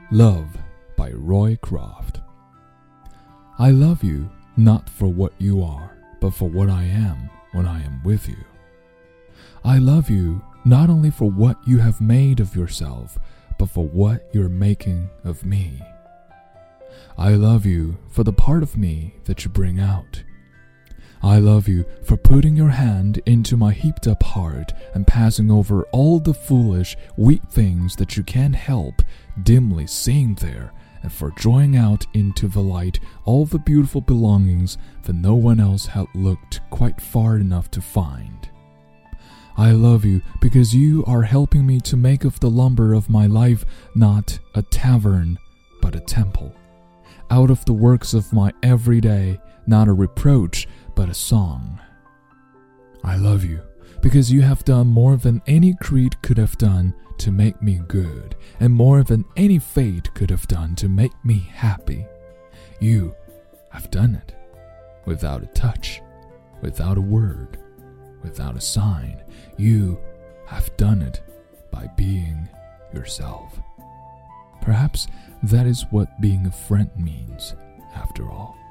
Love by Roy Croft. I love you not for what you are, but for what I am when I am with you. I love you not only for what you have made of yourself, but for what you're making of me. I love you for the part of me that you bring out. I love you for putting your hand into my heaped up heart and passing over all the foolish, weak things that you can't help dimly seeing there, and for drawing out into the light all the beautiful belongings that no one else had looked quite far enough to find. I love you because you are helping me to make of the lumber of my life not a tavern, but a temple. Out of the works of my everyday, not a reproach, but a song. I love you because you have done more than any creed could have done to make me good, and more than any fate could have done to make me happy. You have done it without a touch, without a word, without a sign. You have done it by being yourself. Perhaps that is what being a friend means, after all.